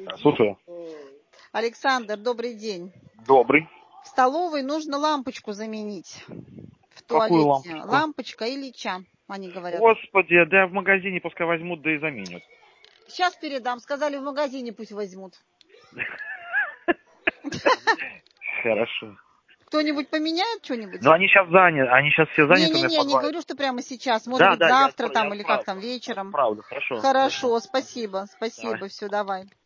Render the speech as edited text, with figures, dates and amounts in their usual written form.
Слушаю. Александр, добрый день. Добрый. В столовой нужно лампочку заменить. В Какую туалете. лампочку? Лампочка и Ильича, они говорят. Господи, да в магазине пускай возьмут, да и заменят. Сейчас передам. Сказали, в магазине пусть возьмут. Хорошо. Кто-нибудь поменяет что-нибудь? Но они сейчас заняты, они сейчас все заняты у меня в Не подвале. говорю, что прямо сейчас. Может Да, быть, да, завтра я там или как отправлю. там вечером. Отправлю, хорошо. Хорошо, спасибо. Давай. Все, давай.